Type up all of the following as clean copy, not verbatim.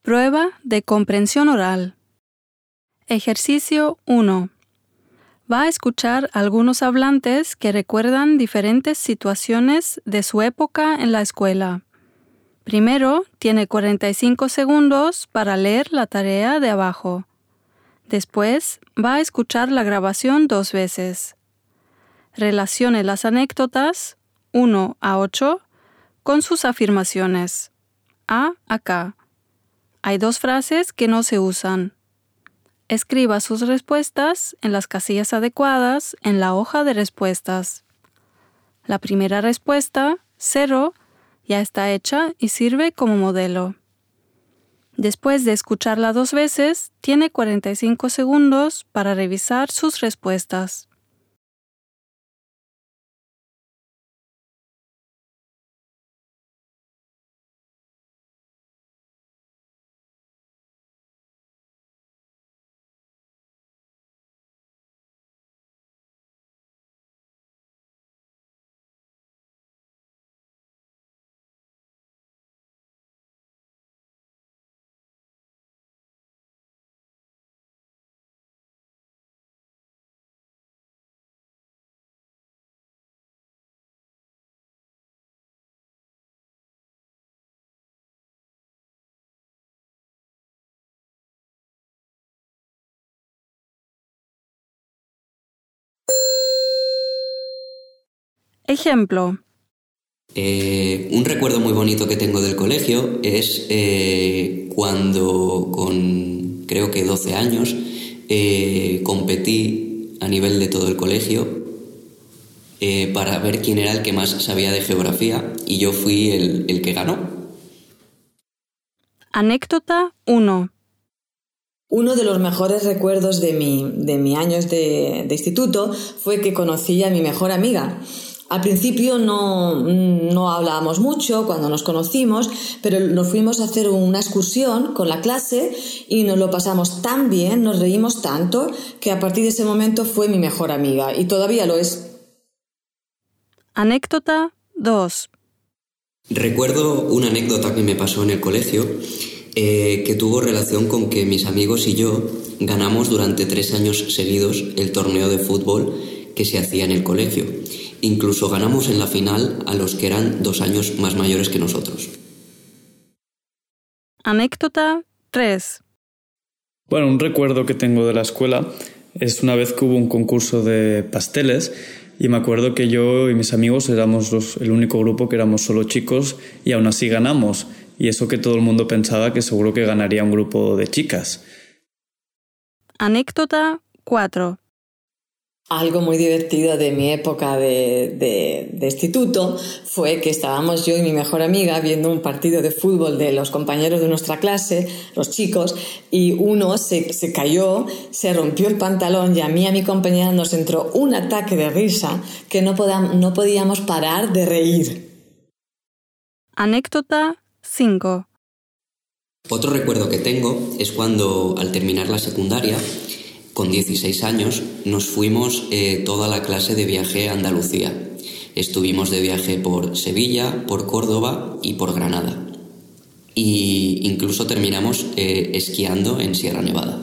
Prueba de comprensión oral. Ejercicio 1. Va a escuchar algunos hablantes que recuerdan diferentes situaciones de su época en la escuela. Primero, tiene 45 segundos para leer la tarea de abajo. Después, va a escuchar la grabación 2 veces. Relacione las anécdotas 1 a 8 con sus afirmaciones. Acá. Hay 2 frases que no se usan. Escriba sus respuestas en las casillas adecuadas en la hoja de respuestas. La primera respuesta, 0, ya está hecha y sirve como modelo. Después de escucharla 2 veces, tiene 45 segundos para revisar sus respuestas. Ejemplo. Un recuerdo muy bonito que tengo del colegio es cuando con creo que 12 años competí a nivel de todo el colegio para ver quién era el que más sabía de geografía y yo fui el que ganó. Anécdota 1. Uno de los mejores recuerdos de mi años de instituto fue que conocí a mi mejor amiga. Al principio no hablábamos mucho cuando nos conocimos, pero nos fuimos a hacer una excursión con la clase y nos lo pasamos tan bien, nos reímos tanto, que a partir de ese momento fue mi mejor amiga y todavía lo es. Anécdota 2. Recuerdo una anécdota que me pasó en el colegio que tuvo relación con que mis amigos y yo ganamos durante 3 años seguidos el torneo de fútbol que se hacía en el colegio. Incluso ganamos en la final a los que eran 2 años más mayores que nosotros. Anécdota 3. Bueno, un recuerdo que tengo de la escuela es una vez que hubo un concurso de pasteles y me acuerdo que yo y mis amigos éramos el único grupo que éramos solo chicos y aún así ganamos. Y eso que todo el mundo pensaba que seguro que ganaría un grupo de chicas. Anécdota 4. Algo muy divertido de mi época de instituto fue que estábamos yo y mi mejor amiga viendo un partido de fútbol de los compañeros de nuestra clase, los chicos, y uno se cayó, se rompió el pantalón y a mí y a mi compañera nos entró un ataque de risa que no podíamos parar de reír. Anécdota 5. Otro recuerdo que tengo es cuando, al terminar la secundaria, con 16 años, nos fuimos toda la clase de viaje a Andalucía. Estuvimos de viaje por Sevilla, por Córdoba y por Granada. Y incluso terminamos esquiando en Sierra Nevada.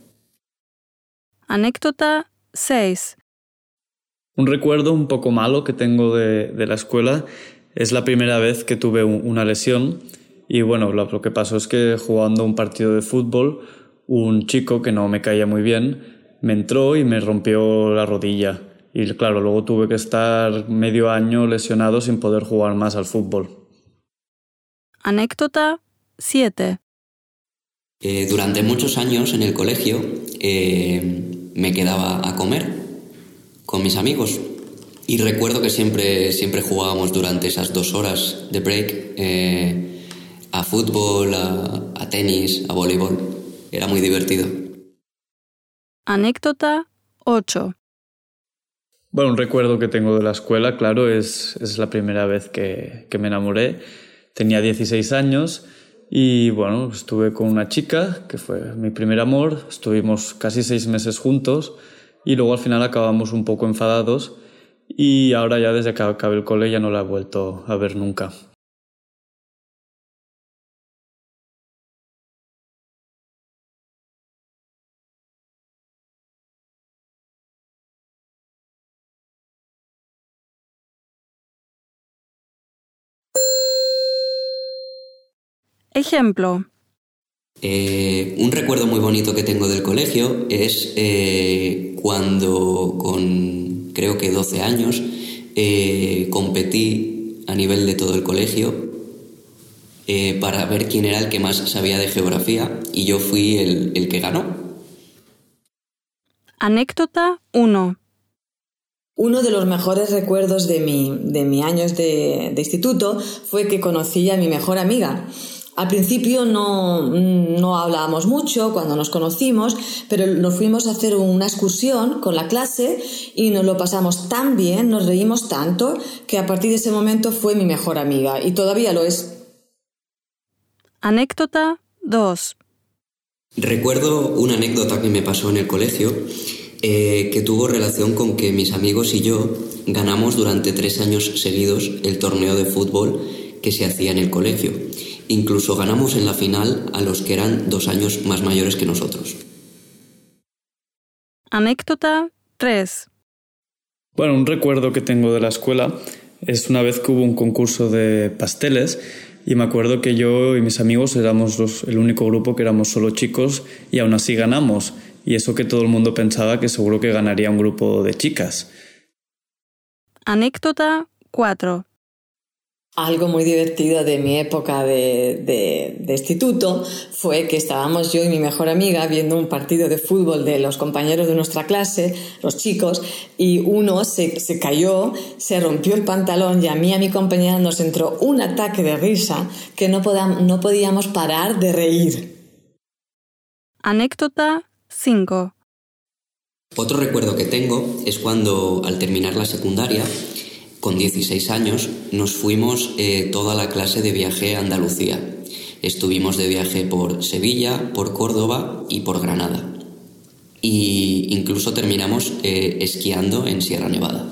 Anécdota 6. Un recuerdo un poco malo que tengo de la escuela es la primera vez que tuve una lesión. Y bueno, lo que pasó es que jugando un partido de fútbol, un chico que no me caía muy bien me entró y me rompió la rodilla. Y claro, luego tuve que estar medio año lesionado sin poder jugar más al fútbol. Anécdota 7. Durante muchos años en el colegio me quedaba a comer con mis amigos. Y recuerdo que siempre jugábamos durante esas 2 horas de break a fútbol, a tenis, a voleibol. Era muy divertido. Anécdota 8. Bueno, un recuerdo que tengo de la escuela, claro, es la primera vez que me enamoré. Tenía 16 años y bueno, estuve con una chica que fue mi primer amor. Estuvimos casi 6 meses juntos y luego al final acabamos un poco enfadados y ahora ya desde que acabé el cole ya no la he vuelto a ver nunca. Ejemplo. Un recuerdo muy bonito que tengo del colegio es cuando con creo que 12 años competí a nivel de todo el colegio para ver quién era el que más sabía de geografía y yo fui el que ganó. Anécdota 1. Uno de los mejores recuerdos de mi años de instituto fue que conocí a mi mejor amiga. Al principio no hablábamos mucho cuando nos conocimos, pero nos fuimos a hacer una excursión con la clase y nos lo pasamos tan bien, nos reímos tanto, que a partir de ese momento fue mi mejor amiga y todavía lo es. Anécdota 2. Recuerdo una anécdota que me pasó en el colegio que tuvo relación con que mis amigos y yo ganamos durante 3 años seguidos el torneo de fútbol que se hacía en el colegio. Incluso ganamos en la final a los que eran 2 años más mayores que nosotros. Anécdota 3. Bueno, un recuerdo que tengo de la escuela es una vez que hubo un concurso de pasteles y me acuerdo que yo y mis amigos éramos el único grupo que éramos solo chicos y aún así ganamos. Y eso que todo el mundo pensaba que seguro que ganaría un grupo de chicas. Anécdota 4. Algo muy divertido de mi época de instituto fue que estábamos yo y mi mejor amiga viendo un partido de fútbol de los compañeros de nuestra clase, los chicos, y uno se cayó, se rompió el pantalón y a mí y a mi compañera nos entró un ataque de risa que no podíamos parar de reír. Anécdota 5. Otro recuerdo que tengo es cuando al terminar la secundaria, con 16 años, nos fuimos toda la clase de viaje a Andalucía. Estuvimos de viaje por Sevilla, por Córdoba y por Granada. Y incluso terminamos esquiando en Sierra Nevada.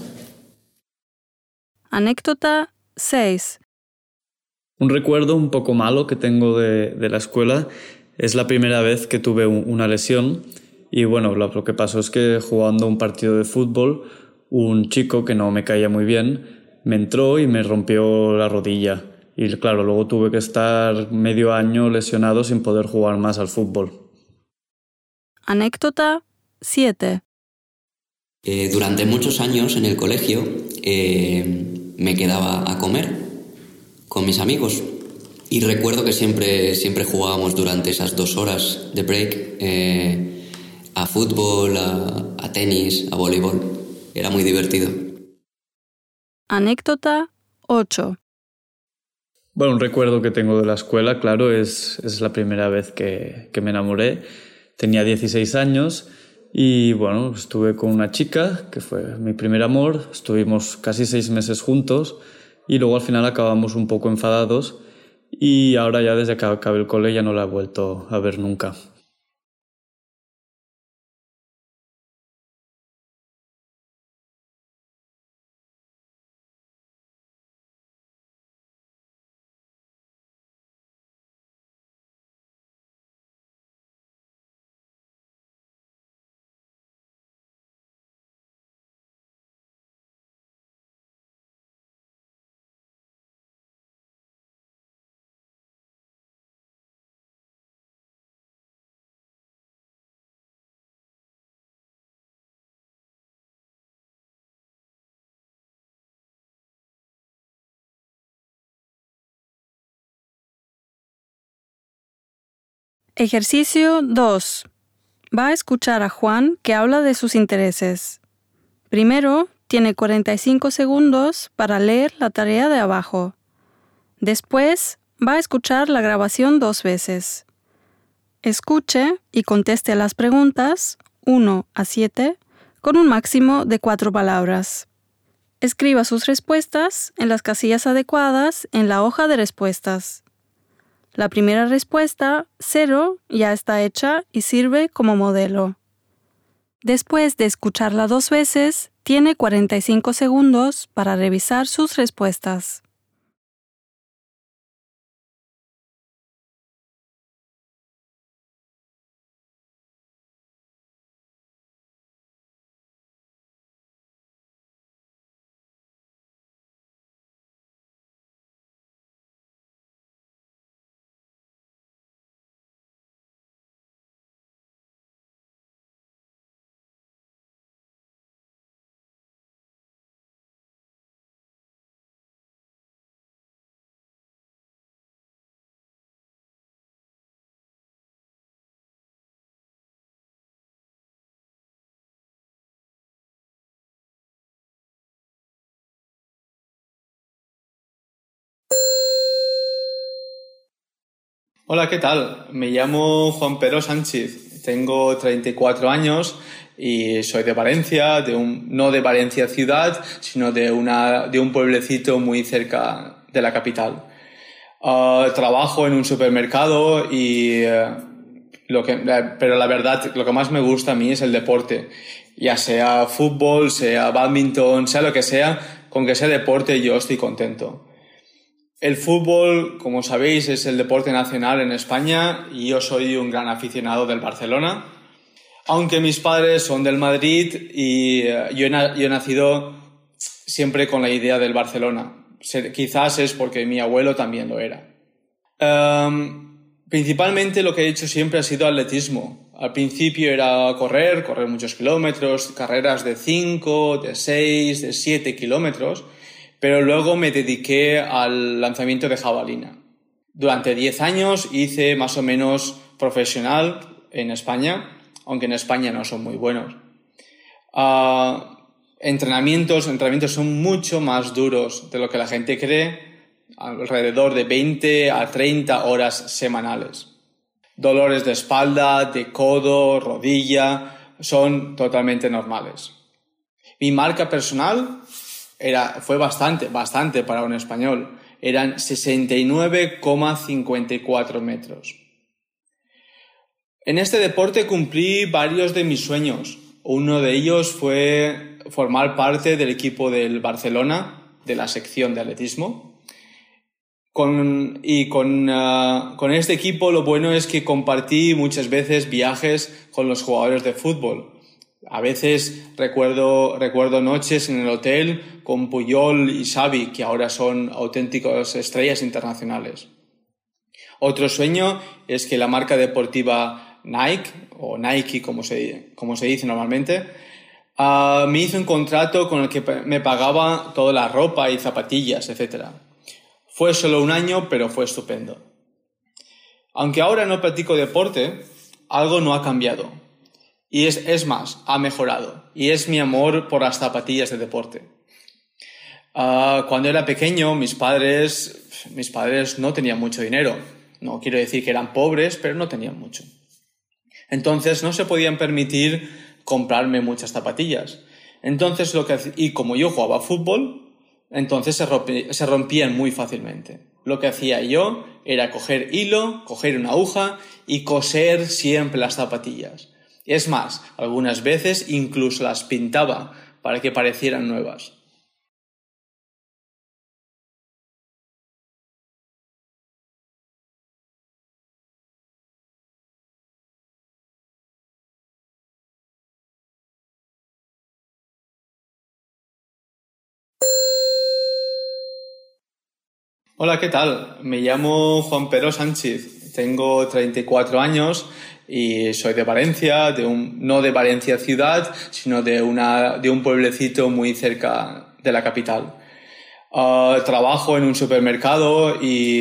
Anécdota 6. Un recuerdo un poco malo que tengo de la escuela es la primera vez que tuve una lesión y bueno, lo que pasó es que jugando un partido de fútbol, un chico que no me caía muy bien me entró y me rompió la rodilla y claro, luego tuve que estar medio año lesionado sin poder jugar más al fútbol. Anécdota 7. Durante muchos años en el colegio me quedaba a comer con mis amigos y recuerdo que siempre jugábamos durante esas 2 horas de break a fútbol, a tenis, a voleibol. Era muy divertido. Anécdota 8. Bueno, un recuerdo que tengo de la escuela, claro, es la primera vez que me enamoré. Tenía 16 años y bueno, estuve con una chica que fue mi primer amor. Estuvimos casi 6 meses juntos y luego al final acabamos un poco enfadados y ahora ya desde que acabé el cole ya no la he vuelto a ver nunca. Ejercicio 2. Va a escuchar a Juan que habla de sus intereses. Primero, tiene 45 segundos para leer la tarea de abajo. Después, va a escuchar la grabación 2 veces. Escuche y conteste las preguntas 1 a 7 con un máximo de 4 palabras. Escriba sus respuestas en las casillas adecuadas en la hoja de respuestas. La primera respuesta, 0, ya está hecha y sirve como modelo. Después de escucharla 2 veces, tiene 45 segundos para revisar sus respuestas. Hola, ¿qué tal? Me llamo Juan Pedro Sánchez, tengo 34 años y soy de Valencia, no de Valencia ciudad, sino de un pueblecito muy cerca de la capital. Trabajo en un supermercado pero la verdad, lo que más me gusta a mí es el deporte. Ya sea fútbol, sea bádminton, sea lo que sea, con que sea deporte yo estoy contento. El fútbol, como sabéis, es el deporte nacional en España y yo soy un gran aficionado del Barcelona. Aunque mis padres son del Madrid y yo he nacido siempre con la idea del Barcelona. Quizás es porque mi abuelo también lo era. Principalmente lo que he hecho siempre ha sido atletismo. Al principio era correr muchos kilómetros, carreras de 5, de 6, de 7 kilómetros, pero luego me dediqué al lanzamiento de jabalina. Durante 10 años hice más o menos profesional en España, aunque en España no son muy buenos. Entrenamientos son mucho más duros de lo que la gente cree, alrededor de 20 a 30 horas semanales. Dolores de espalda, de codo, rodilla, son totalmente normales. Mi marca personal fue bastante para un español. Eran 69,54 metros. En este deporte cumplí varios de mis sueños. Uno de ellos fue formar parte del equipo del Barcelona, de la sección de atletismo. Con este equipo lo bueno es que compartí muchas veces viajes con los jugadores de fútbol. A veces recuerdo noches en el hotel con Puyol y Xavi, que ahora son auténticas estrellas internacionales. Otro sueño es que la marca deportiva Nike, o Nike como se dice normalmente, me hizo un contrato con el que me pagaba toda la ropa y zapatillas, etc. Fue solo un año, pero fue estupendo. Aunque ahora no practico deporte, algo no ha cambiado. Y es más, ha mejorado. Y es mi amor por las zapatillas de deporte. Cuando era pequeño, mis padres no tenían mucho dinero. No quiero decir que eran pobres, pero no tenían mucho. Entonces no se podían permitir comprarme muchas zapatillas. Entonces y como yo jugaba fútbol, entonces se rompían muy fácilmente. Lo que hacía yo era coger hilo, coger una aguja y coser siempre las zapatillas. Es más, algunas veces incluso las pintaba para que parecieran nuevas. Hola, ¿qué tal? Me llamo Juan Pedro Sánchez, tengo 34 años y soy de Valencia, no de Valencia ciudad, sino de un pueblecito muy cerca de la capital. Trabajo en un supermercado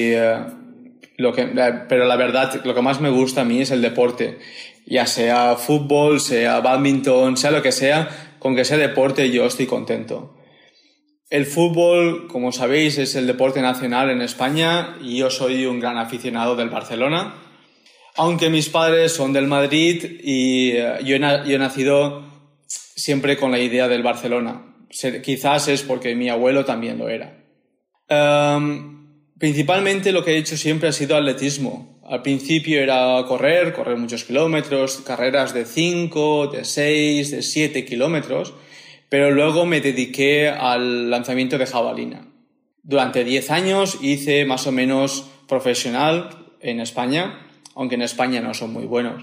pero la verdad, lo que más me gusta a mí es el deporte. Ya sea fútbol, sea bádminton, sea lo que sea, con que sea deporte yo estoy contento. El fútbol, como sabéis, es el deporte nacional en España y yo soy un gran aficionado del Barcelona. Aunque mis padres son del Madrid y yo he nacido siempre con la idea del Barcelona. Quizás es porque mi abuelo también lo era. Principalmente lo que he hecho siempre ha sido atletismo. Al principio era correr muchos kilómetros, carreras de 5, de 6, de 7 kilómetros, pero luego me dediqué al lanzamiento de jabalina. Durante 10 años hice más o menos profesional en España, aunque en España no son muy buenos.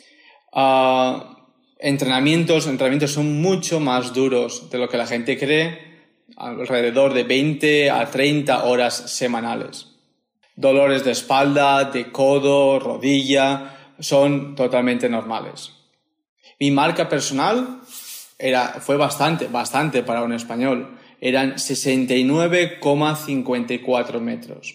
Entrenamientos son mucho más duros de lo que la gente cree, alrededor de 20 a 30 horas semanales. Dolores de espalda, de codo, rodilla, son totalmente normales. Mi marca personal fue bastante para un español. Eran 69,54 metros.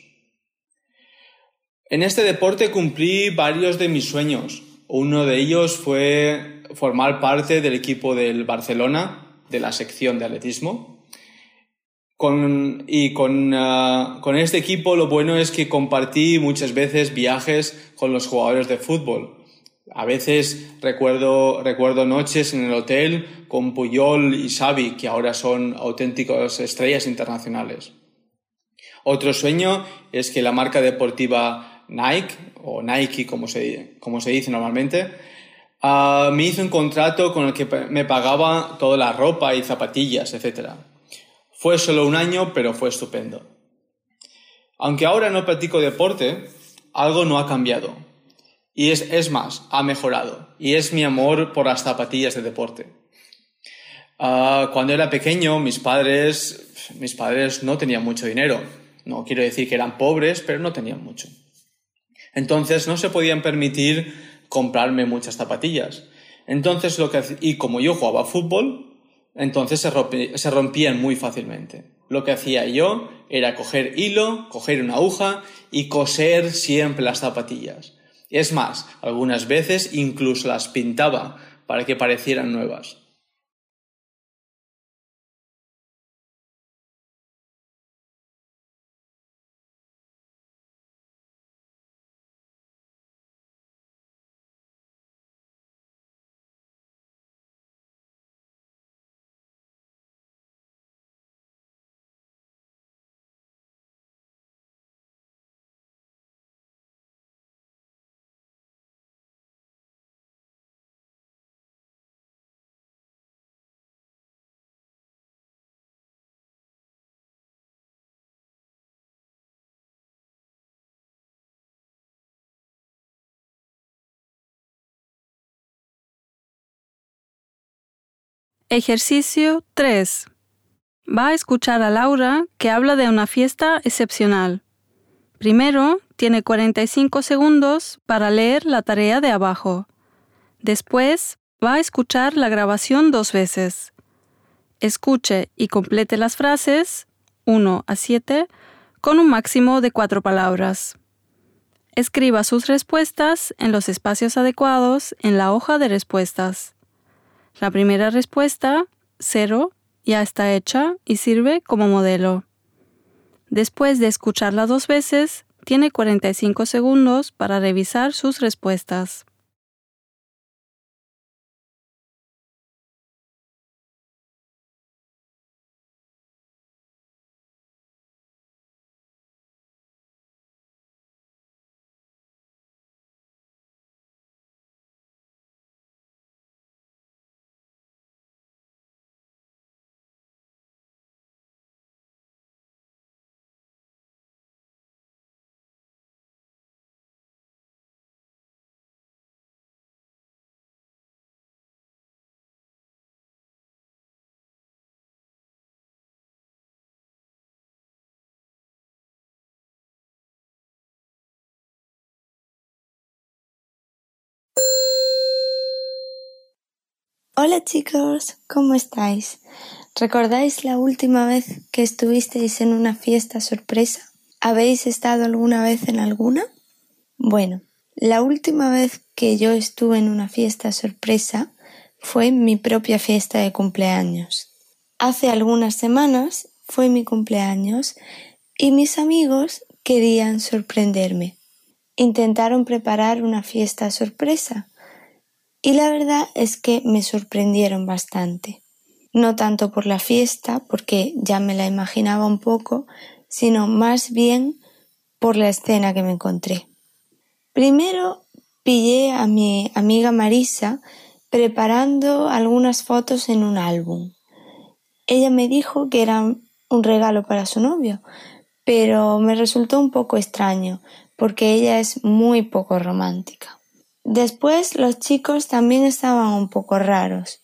En este deporte cumplí varios de mis sueños. Uno de ellos fue formar parte del equipo del Barcelona, de la sección de atletismo. Con este equipo lo bueno es que compartí muchas veces viajes con los jugadores de fútbol. A veces recuerdo noches en el hotel con Puyol y Xavi, que ahora son auténticas estrellas internacionales. Otro sueño es que la marca deportiva Nike, o Nike como se dice normalmente, me hizo un contrato con el que me pagaba toda la ropa y zapatillas, etc. Fue solo un año, pero fue estupendo. Aunque ahora no practico deporte, algo no ha cambiado. Y es más, ha mejorado. Y es mi amor por las zapatillas de deporte. Cuando era pequeño, mis padres no tenían mucho dinero. No quiero decir que eran pobres, pero no tenían mucho. Entonces no se podían permitir comprarme muchas zapatillas. Entonces y como yo jugaba fútbol, entonces se rompían muy fácilmente. Lo que hacía yo era coger hilo, coger una aguja y coser siempre las zapatillas. Es más, algunas veces incluso las pintaba para que parecieran nuevas. Ejercicio 3. Va a escuchar a Laura que habla de una fiesta excepcional. Primero, tiene 45 segundos para leer la tarea de abajo. Después, va a escuchar la grabación 2 veces. Escuche y complete las frases 1 a 7 con un máximo de 4 palabras. Escriba sus respuestas en los espacios adecuados en la hoja de respuestas. La primera respuesta, 0, ya está hecha y sirve como modelo. Después de escucharla 2 veces, tiene 45 segundos para revisar sus respuestas. Hola chicos, ¿cómo estáis? ¿Recordáis la última vez que estuvisteis en una fiesta sorpresa? ¿Habéis estado alguna vez en alguna? Bueno, la última vez que yo estuve en una fiesta sorpresa fue mi propia fiesta de cumpleaños. Hace algunas semanas fue mi cumpleaños y mis amigos querían sorprenderme. Intentaron preparar una fiesta sorpresa. Y la verdad es que me sorprendieron bastante. No tanto por la fiesta, porque ya me la imaginaba un poco, sino más bien por la escena que me encontré. Primero pillé a mi amiga Marisa preparando algunas fotos en un álbum. Ella me dijo que era un regalo para su novio, pero me resultó un poco extraño, porque ella es muy poco romántica. Después los chicos también estaban un poco raros,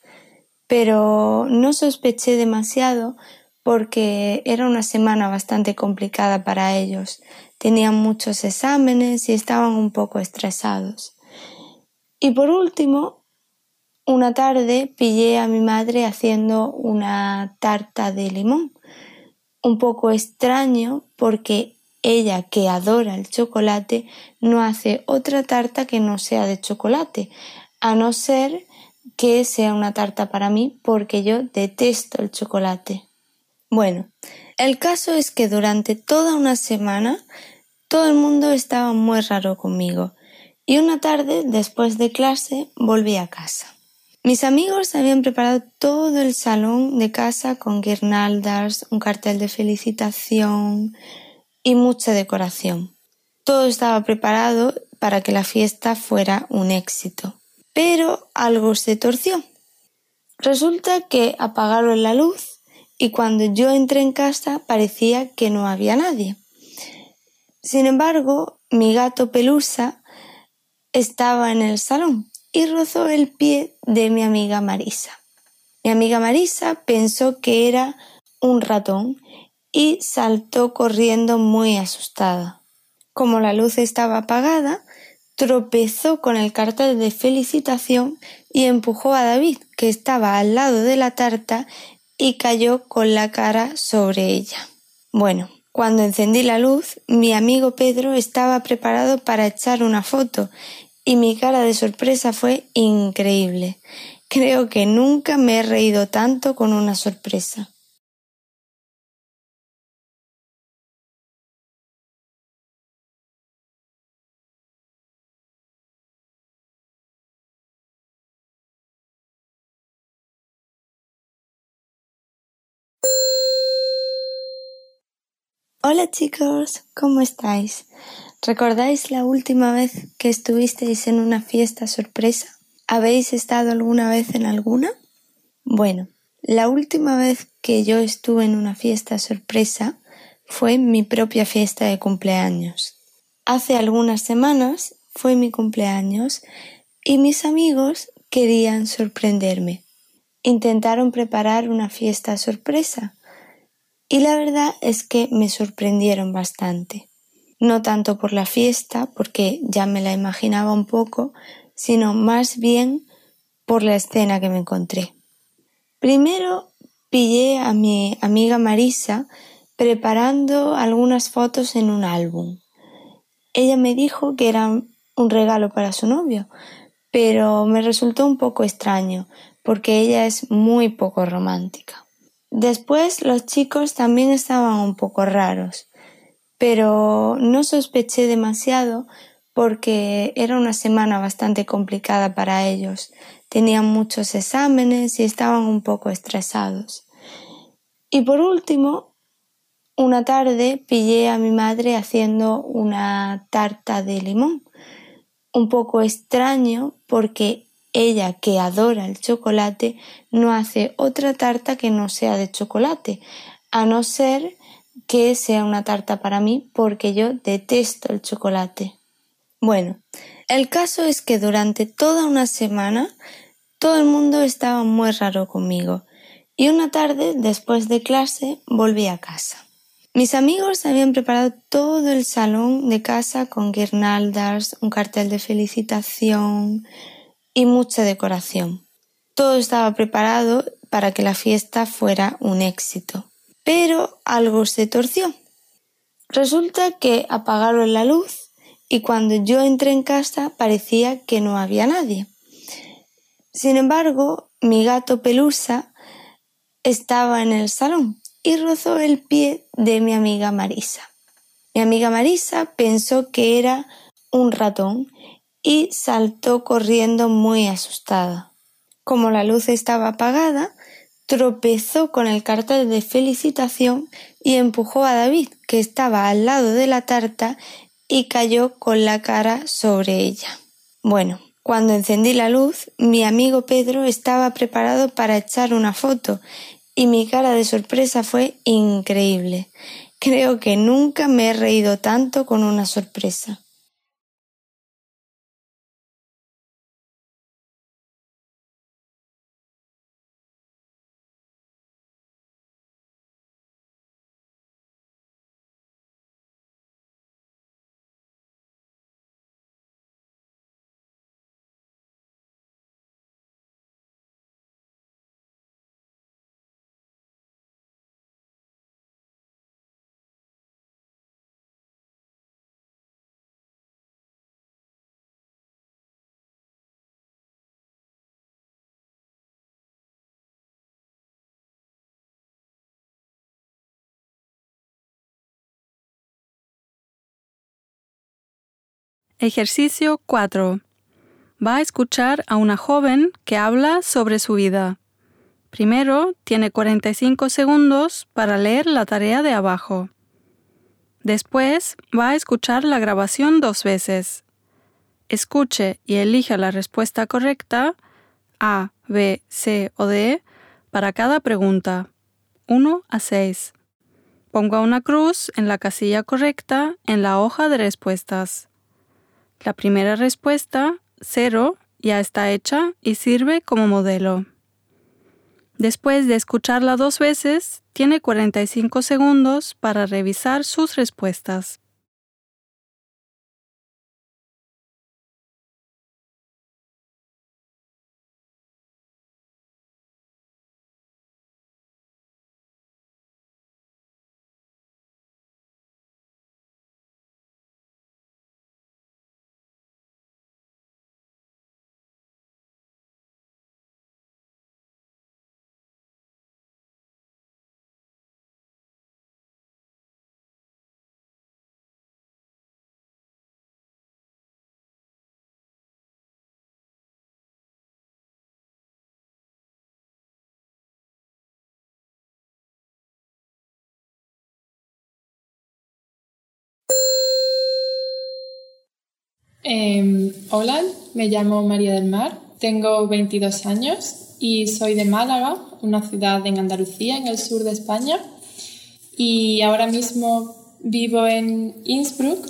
pero no sospeché demasiado porque era una semana bastante complicada para ellos. Tenían muchos exámenes y estaban un poco estresados. Y por último, una tarde pillé a mi madre haciendo una tarta de limón. Un poco extraño porque ella, que adora el chocolate, no hace otra tarta que no sea de chocolate, a no ser que sea una tarta para mí porque yo detesto el chocolate. Bueno, El caso es que durante toda una semana todo el mundo estaba muy raro conmigo y una tarde, después de clase, volví a casa. Mis amigos habían preparado todo el salón de casa con guirnaldas, un cartel de felicitación y mucha decoración. Todo estaba preparado para que la fiesta fuera un éxito. Pero algo se torció. Resulta que apagaron la luz y cuando yo entré en casa parecía que no había nadie. Sin embargo, mi gato Pelusa estaba en el salón y rozó el pie de mi amiga Marisa. Mi amiga Marisa pensó que era un ratón y saltó corriendo muy asustada. Como la luz estaba apagada, tropezó con el cartel de felicitación y empujó a David, que estaba al lado de la tarta, y cayó con la cara sobre ella. Bueno, cuando encendí la luz, mi amigo Pedro estaba preparado para echar una foto y mi cara de sorpresa fue increíble. Creo que nunca me he reído tanto con una sorpresa. Hola chicos, ¿cómo estáis? ¿Recordáis la última vez que estuvisteis en una fiesta sorpresa? ¿Habéis estado alguna vez en alguna? Bueno, la última vez que yo estuve en una fiesta sorpresa fue mi propia fiesta de cumpleaños. Hace algunas semanas fue mi cumpleaños y mis amigos querían sorprenderme. Intentaron preparar una fiesta sorpresa y la verdad es que me sorprendieron bastante. No tanto por la fiesta, porque ya me la imaginaba un poco, sino más bien por la escena que me encontré. Primero pillé a mi amiga Marisa preparando algunas fotos en un álbum. Ella me dijo que era un regalo para su novio, pero me resultó un poco extraño porque ella es muy poco romántica. Después los chicos también estaban un poco raros, pero no sospeché demasiado porque era una semana bastante complicada para ellos. Tenían muchos exámenes y estaban un poco estresados. Y por último, una tarde pillé a mi madre haciendo una tarta de limón. Un poco extraño porque ella, que adora el chocolate, no hace otra tarta que no sea de chocolate, a no ser que sea una tarta para mí porque yo detesto el chocolate. Bueno, el caso es que durante toda una semana todo el mundo estaba muy raro conmigo y una tarde, después de clase, volví a casa. Mis amigos habían preparado todo el salón de casa con guirnaldas, un cartel de felicitación y mucha decoración. Todo estaba preparado para que la fiesta fuera un éxito. Pero algo se torció. Resulta que apagaron la luz y cuando yo entré en casa parecía que no había nadie. Sin embargo, mi gato Pelusa estaba en el salón y rozó el pie de mi amiga Marisa. Mi amiga Marisa pensó que era un ratón y saltó corriendo muy asustada. Como la luz estaba apagada, tropezó con el cartel de felicitación y empujó a David, que estaba al lado de la tarta, y cayó con la cara sobre ella. Bueno, cuando encendí la luz, mi amigo Pedro estaba preparado para echar una foto y mi cara de sorpresa fue increíble. Creo que nunca me he reído tanto con una sorpresa. Ejercicio 4. Va a escuchar a una joven que habla sobre su vida. Primero, tiene 45 segundos para leer la tarea de abajo. Después, va a escuchar la grabación 2 veces. Escuche y elija la respuesta correcta, A, B, C o D, para cada pregunta, 1 a 6. Ponga una cruz en la casilla correcta en la hoja de respuestas. La primera respuesta, 0, ya está hecha y sirve como modelo. Después de escucharla 2 veces, tiene 45 segundos para revisar sus respuestas. Hola, me llamo María del Mar, tengo 22 años y soy de Málaga, una ciudad en Andalucía, en el sur de España. Y ahora mismo vivo en Innsbruck.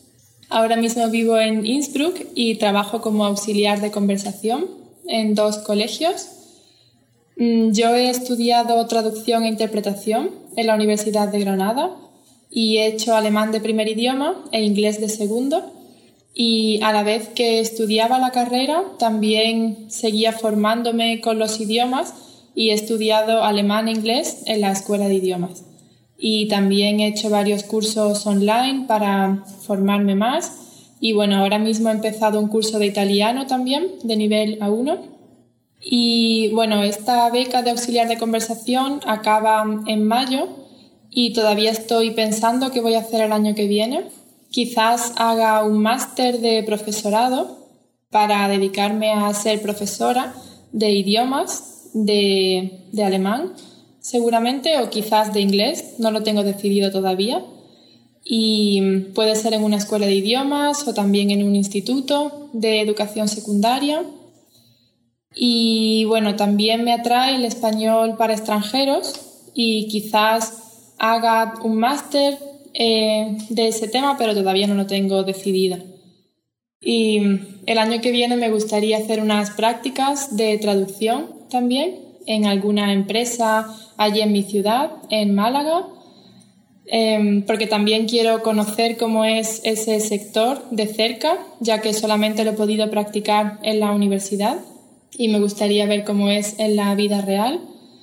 Y trabajo como auxiliar de conversación en 2 colegios. Yo he estudiado traducción e interpretación en la Universidad de Granada y he hecho alemán de primer idioma e inglés de segundo. Y a la vez que estudiaba la carrera, también seguía formándome con los idiomas y he estudiado alemán e inglés en la escuela de idiomas. Y también he hecho varios cursos online para formarme más. Y bueno, ahora mismo he empezado un curso de italiano también, de nivel A1. Y bueno, esta beca de auxiliar de conversación acaba en mayo y todavía estoy pensando qué voy a hacer el año que viene. Quizás haga un máster de profesorado para dedicarme a ser profesora de idiomas, de alemán, seguramente, o quizás de inglés, no lo tengo decidido todavía. Y puede ser en una escuela de idiomas o también en un instituto de educación secundaria. Y bueno, también me atrae el español para extranjeros y quizás haga un máster de ese tema, pero todavía no lo tengo decidido. Y el año que viene me gustaría hacer unas prácticas de traducción también en alguna empresa allí en mi ciudad, en Málaga, porque también quiero conocer cómo es ese sector de cerca, ya que solamente lo he podido practicar en la universidad y me gustaría ver cómo es en la vida real.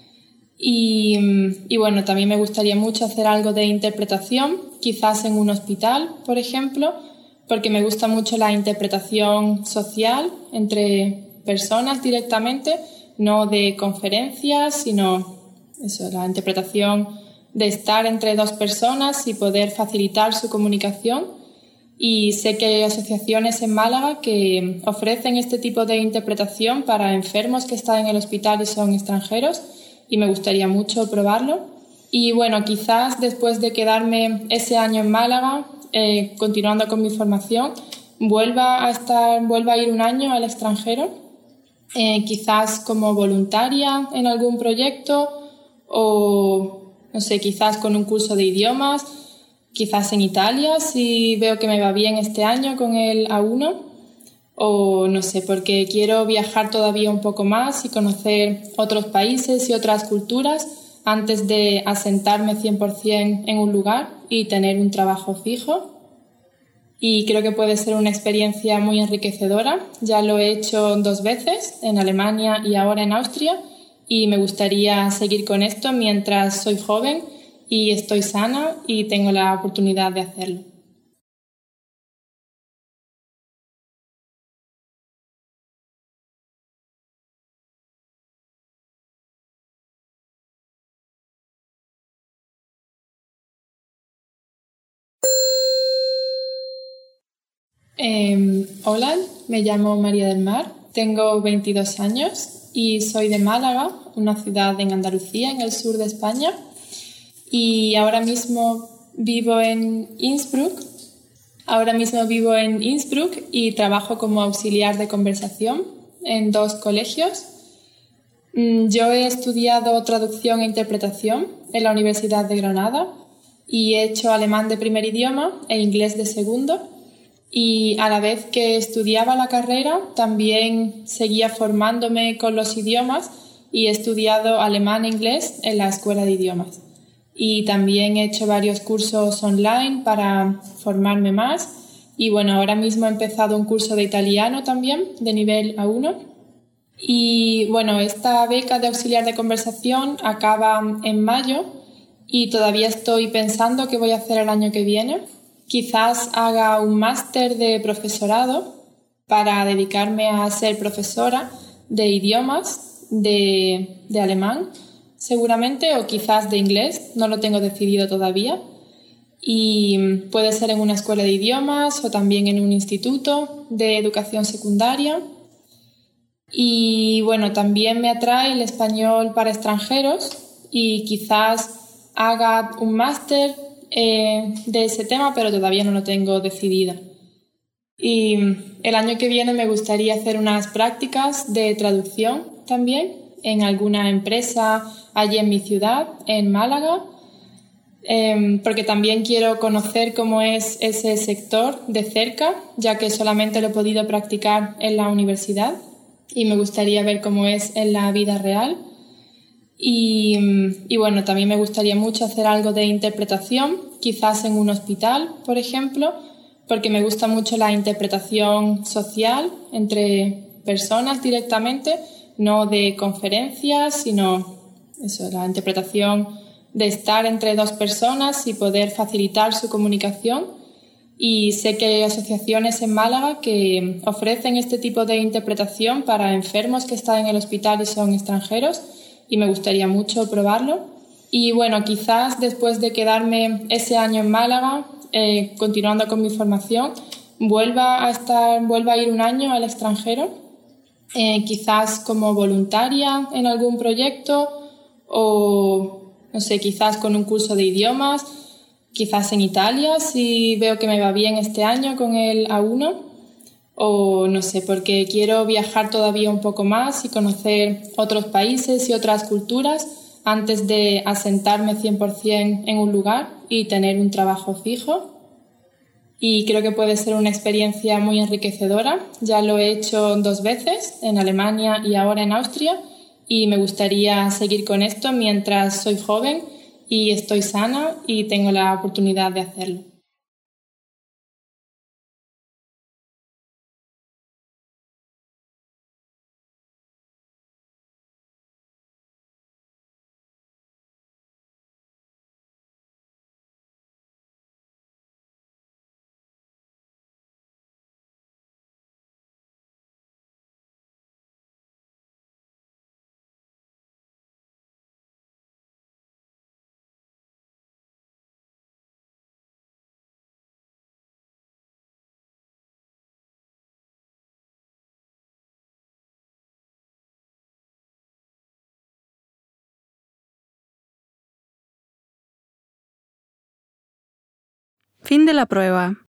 Y bueno, también me gustaría mucho hacer algo de interpretación, quizás en un hospital, por ejemplo, porque me gusta mucho la interpretación social entre personas directamente, no de conferencias, sino eso, la interpretación de estar entre 2 personas y poder facilitar su comunicación. Y sé que hay asociaciones en Málaga que ofrecen este tipo de interpretación para enfermos que están en el hospital y son extranjeros, y me gustaría mucho probarlo. Y bueno, quizás después de quedarme ese año en Málaga, continuando con mi formación, vuelva a ir un año al extranjero, quizás como voluntaria en algún proyecto o, no sé, quizás con un curso de idiomas, quizás en Italia, si veo que me va bien este año con el A1. O no sé, porque quiero viajar todavía un poco más y conocer otros países y otras culturas antes de asentarme 100% en un lugar y tener un trabajo fijo. Y creo que puede ser una experiencia muy enriquecedora. Ya lo he hecho 2 veces, en Alemania y ahora en Austria, y me gustaría seguir con esto mientras soy joven y estoy sana y tengo la oportunidad de hacerlo. Hola, me llamo María del Mar, tengo 22 años y soy de Málaga, una ciudad en Andalucía, en el sur de España. Y ahora mismo vivo en Innsbruck. Y trabajo como auxiliar de conversación en 2 colegios. Yo he estudiado traducción e interpretación en la Universidad de Granada y he hecho alemán de primer idioma e inglés de segundo. Y a la vez que estudiaba la carrera, también seguía formándome con los idiomas y he estudiado alemán e inglés en la escuela de idiomas. Y también he hecho varios cursos online para formarme más. Y bueno, ahora mismo he empezado un curso de italiano también, de nivel A1. Y bueno, esta beca de auxiliar de conversación acaba en mayo y todavía estoy pensando qué voy a hacer el año que viene. Quizás haga un máster de profesorado para dedicarme a ser profesora de idiomas, de alemán, seguramente, o quizás de inglés, no lo tengo decidido todavía. Y puede ser en una escuela de idiomas o también en un instituto de educación secundaria. Y bueno, también me atrae el español para extranjeros y quizás haga un máster de ese tema, pero todavía no lo tengo decidido. Y el año que viene me gustaría hacer unas prácticas de traducción también en alguna empresa allí en mi ciudad, en Málaga, porque también quiero conocer cómo es ese sector de cerca, ya que solamente lo he podido practicar en la universidad y me gustaría ver cómo es en la vida real. Y bueno, también me gustaría mucho hacer algo de interpretación, quizás en un hospital, por ejemplo, porque me gusta mucho la interpretación social entre personas directamente, no de conferencias, sino eso, la interpretación de estar entre 2 personas y poder facilitar su comunicación. Y sé que hay asociaciones en Málaga que ofrecen este tipo de interpretación para enfermos que están en el hospital y son extranjeros, y me gustaría mucho probarlo. Y bueno, quizás después de quedarme ese año en Málaga, continuando con mi formación, vuelva a ir un año al extranjero, quizás como voluntaria en algún proyecto o, no sé, quizás con un curso de idiomas, quizás en Italia, si veo que me va bien este año con el A1. O no sé, porque quiero viajar todavía un poco más y conocer otros países y otras culturas antes de asentarme 100% en un lugar y tener un trabajo fijo. Y creo que puede ser una experiencia muy enriquecedora. Ya lo he hecho 2 veces, en Alemania y ahora en Austria, y me gustaría seguir con esto mientras soy joven y estoy sana y tengo la oportunidad de hacerlo. Fin de la prueba.